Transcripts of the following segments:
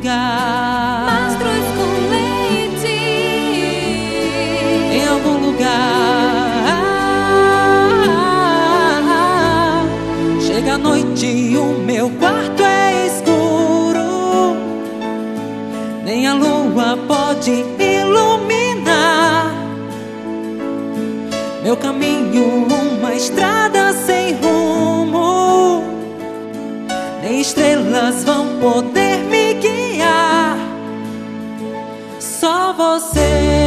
lugar. Mastros com leite. Em algum lugar. Chega a noite e o meu quarto é escuro, nem a lua pode iluminar meu caminho, uma estrada sem rumo. Nem estrelas vão poder me guiar. Só você.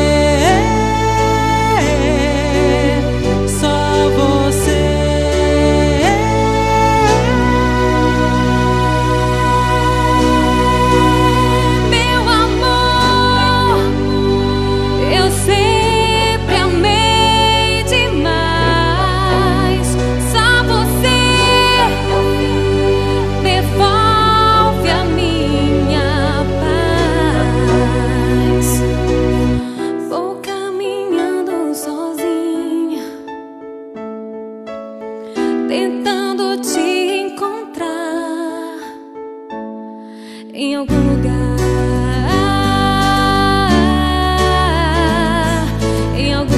Só você. Meu amor, eu sempre amei demais. Só você devolve a minha paz. Vou caminhando sozinha, tentando te encontrar em algum lugar. Em algum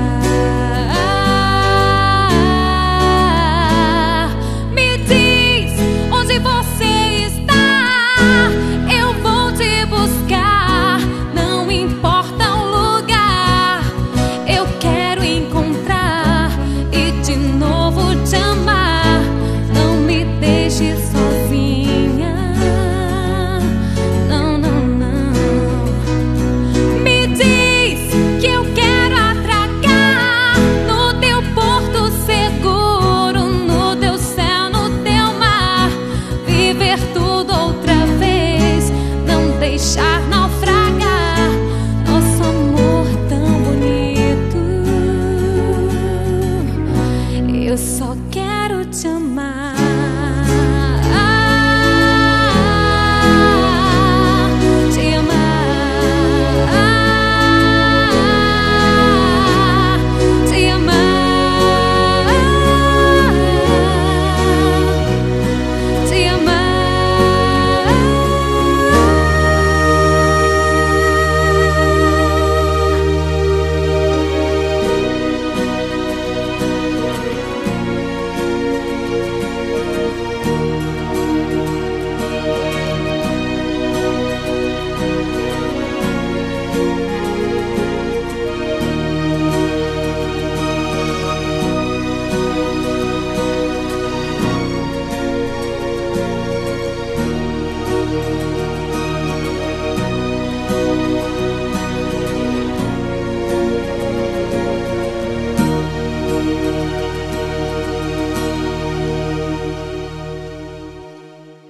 lugar. Me diz onde você está, eu vou te buscar. Não importa o lugar, eu quero encontrar e de novo te amar. Não me deixe sozinha. Não, não, não. Me diz que eu quero atracar no teu porto seguro, no teu céu, no teu mar. Viver tudo outra vez, não deixar naufragar nosso amor tão bonito. Eu só quero te amar.